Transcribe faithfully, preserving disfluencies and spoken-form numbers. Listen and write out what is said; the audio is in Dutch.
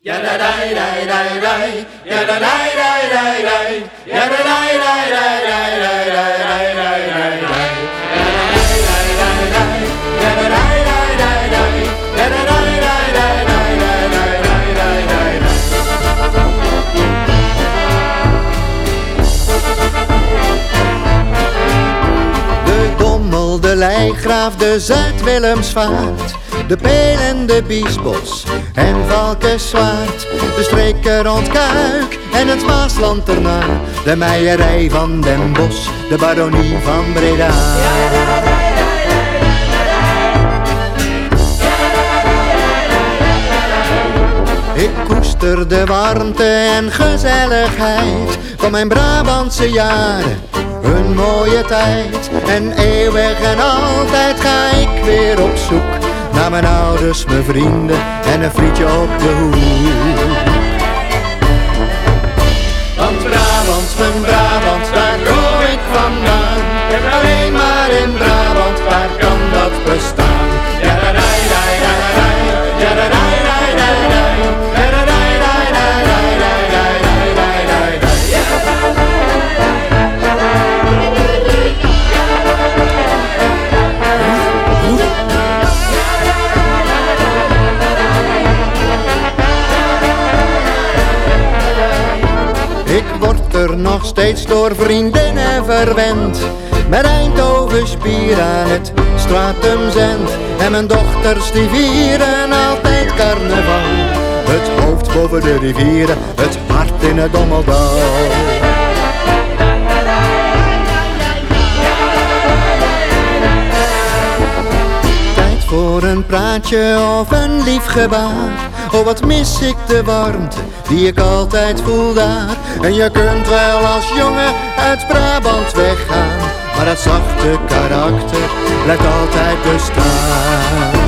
De Lijkgraaf, de Zuid-Willemsvaart, de Peel en de Biesbos en Valkenswaard, de streken rond Kuik en het Maasland erna, de Meijerij van Den Bosch, de Baronie van Breda. Ik koester de warmte en gezelligheid van mijn Brabantse jaren. Een mooie tijd en eeuwig en altijd ga ik weer op zoek naar mijn ouders, mijn vrienden en een frietje op de hoek. Want Brabant, mijn Brabant, daar kom ik vandaan. En alleen maar in Brabant, waar kan dat bestaan? Ja, da, da, da, da, da, ja, da, da, da, da, da, ja, da, da, da, da, da, da, da, da, da, ja. Ik word er nog steeds door vriendinnen verwend, met Eindhoven spier aan het Stratumzend. En mijn dochters die vieren altijd carnaval, het hoofd boven de rivieren, het hart in het Dommeldal. Tijd voor een praatje of een lief gebaar. Oh, wat mis ik de warmte die ik altijd voel daar. En je kunt wel als jongen uit Brabant weggaan, maar dat zachte karakter blijft altijd bestaan.